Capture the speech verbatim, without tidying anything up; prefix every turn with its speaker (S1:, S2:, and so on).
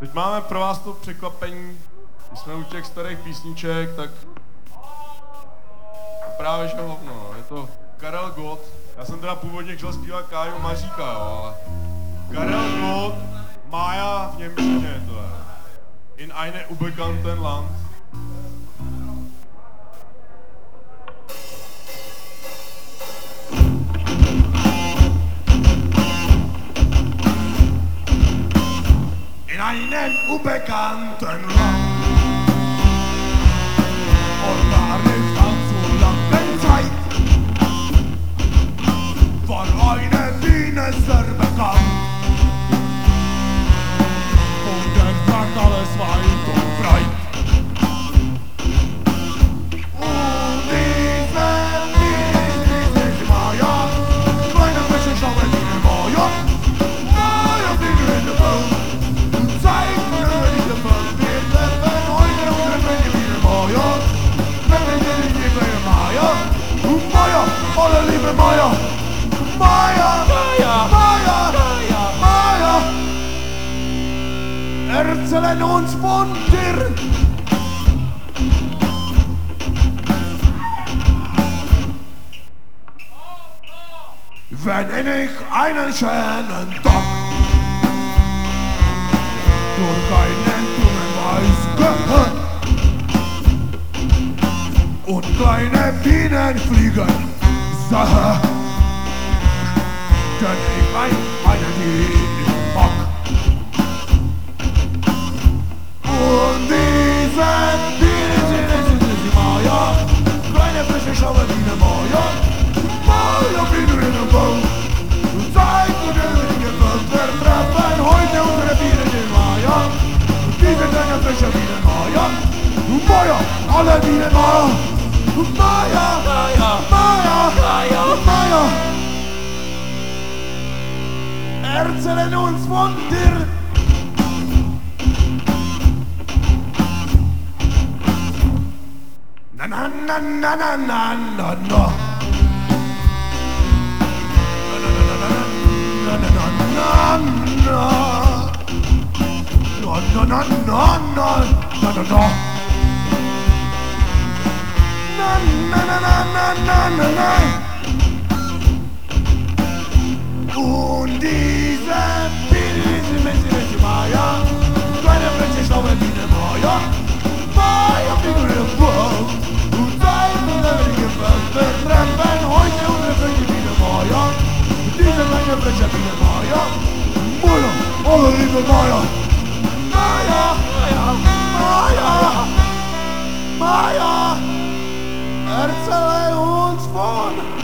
S1: Teď máme pro vás to překvapení, když jsme u těch starých písniček, tak právě že hovno, je to Karel Gott. Já jsem teda původně chtěl zpívat Káju Maříka, jo, ale Karel Gott, Mája v němčině to je. In eine unbekannten Land. In einem unbekannten Land. Und war nicht allzu lange Zeit war eine Wiener bekannt. Und er sagt alles weit und breit. Und diese Wiener ist Maja, kleine Fische schauen in den Maja. Maja fliegen in den Baum. Zeigen mir die Gefällt wird, wenn heute unsere Freunde wieder Maja. Wenn wir hier nicht die kleine Maja. Und Maja, alle liebe Maja. Maja, Maja, Maja, Maja, Maja. Erzählen uns von dir. Wenn ich einen schönen Tag durch einen Blumenweiß gehört und kleine Bienen fliegen sah, denn ich ein eine die ich mag. Und diese Bienen sind die Maja, kleine Fische schauen wie eine Maja. Maja fliegen in den Baum und zeigen mir die Gefällt. Wir treffen heute unsere Bienen in Maja. Und diese kleinen Fische wie eine Maja. Und Maja, alle wie eine Maja. Und Maja, Maja, Maja, Maja, Maja. Erzählen uns von dir. Na na na na na na na na. Na na na na na na na na na na na. Na na na na na na na na. Und diese Bienen sind die Maja, kleine Fische schauen wie eine Maja. Maja fliegen in den Baum und zeigen mir die Gefällt. Wir treffen heute unsere Freunde wie eine Maja. Und diese kleine Fische wie eine Maja. Maja, alle liebe Maja. Maja, Maja, Maja, Maja. Erzähle uns von